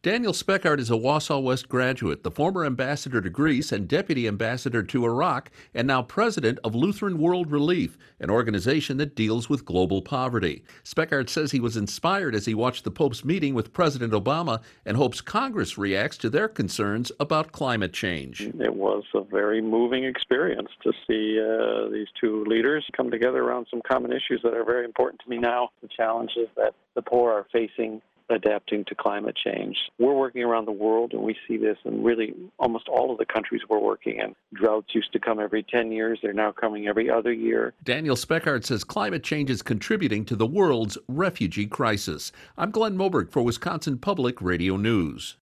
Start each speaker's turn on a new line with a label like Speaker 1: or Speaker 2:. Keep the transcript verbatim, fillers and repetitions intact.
Speaker 1: Daniel Speckart is a Wausau West graduate, the former ambassador to Greece and deputy ambassador to Iraq, and now president of Lutheran World Relief, an organization that deals with global poverty. Speckart says he was inspired as he watched the Pope's meeting with President Obama and hopes Congress reacts to their concerns about climate change.
Speaker 2: It was a very moving experience to see uh, these two leaders come together around some common issues that are very important to me now, the challenges that the poor are facing adapting to climate change. We're working around the world, and we see this in really almost all of the countries we're working in. Droughts used to come every ten years. They're now coming every other year.
Speaker 1: Daniel Speckart says climate change is contributing to the world's refugee crisis. I'm Glenn Moberg for Wisconsin Public Radio News.